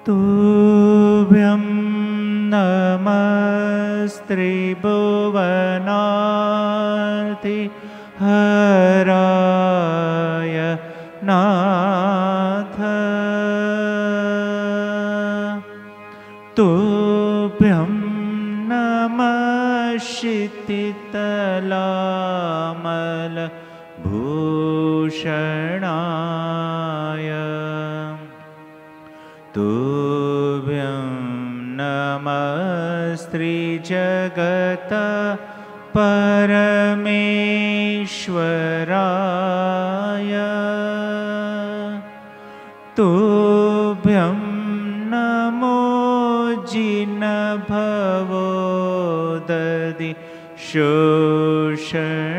तुभ्यं नमस्त्रिभुवनार्ति हराय नाथ। तुभ्यं नमः क्षितितलामलभूषणाय। तुभ्यं नमस्त्रिजगत परमेश्वराय। तुभ्यं नमो जिनभवोदधि शोषणाय।